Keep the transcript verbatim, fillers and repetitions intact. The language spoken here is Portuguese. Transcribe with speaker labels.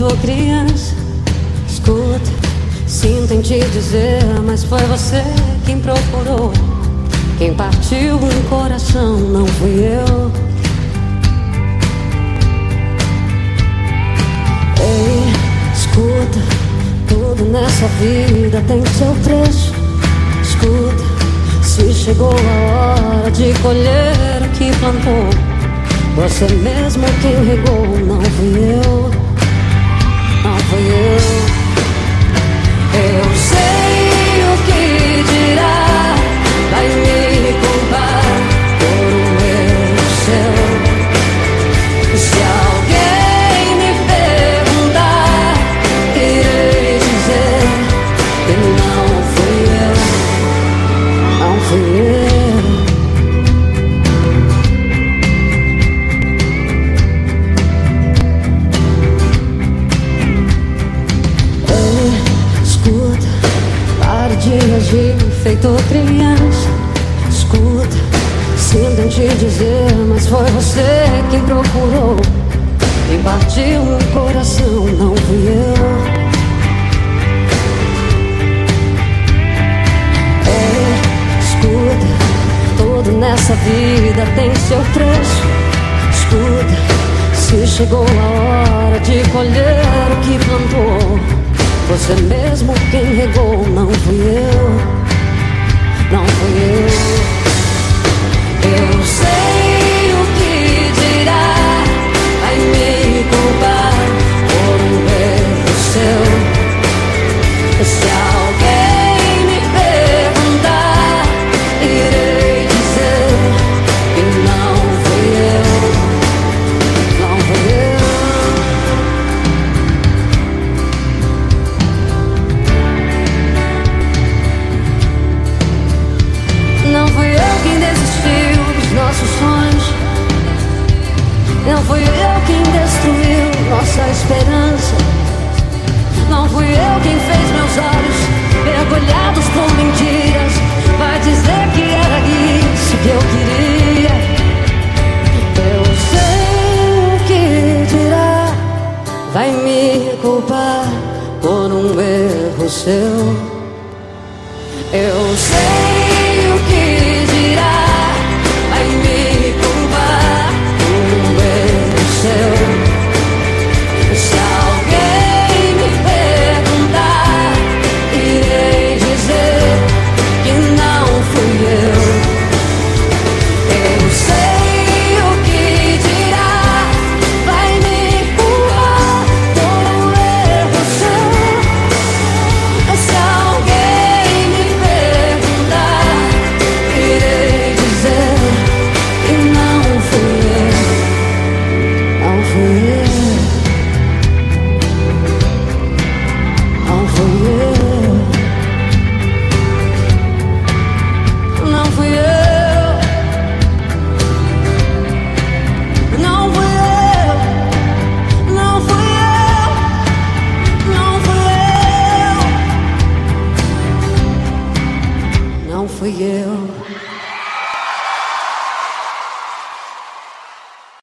Speaker 1: feito criança. Escuta, sinto em te dizer, mas foi você quem procurou. Quem partiu um coração não fui eu. Ei, escuta, tudo nessa vida tem seu preço. Escuta, se chegou a hora de colher o que plantou, você mesmo quem regou, não fui eu. Não fui eu. Eu sei o que dirá, vai me culpar por um erro seu. Se alguém me perguntar, irei dizer que não fui eu. Não fui eu. De agir feito criança. Escuta, sinto em te dizer, mas foi você quem procurou. Quem partiu um coração não fui eu. É, escuta, tudo nessa vida tem seu preço. Escuta, se chegou a hora de colher o que plantou, você mesmo quem regou, não fui eu. Não fui eu. Eu sei o que dirá, vai me culpar por um erro seu. Se alguém me perguntar, irei dizer que não fui eu. Não fui eu. Não fui eu quem desistiu dos nossos sonhos. Não fui eu quem destruiu nossa esperança. Não fui eu quem fez meus olhos mergulhados por mentiras. Vai dizer que era isso que eu queria. Eu sei o que dirá, vai me culpar por um erro seu. Eu sei o que dirá, vai me culpar por um erro seu. Se alguém me perguntar, irei dizer que não fui eu. Eu sei o que dirá, vai me culpar por um erro seu. Se alguém me perguntar, irei dizer que não fui eu. Não fui eu. Não fui eu. Não fui eu. Não fui eu. Não fui eu. Não fui eu. Não fui eu.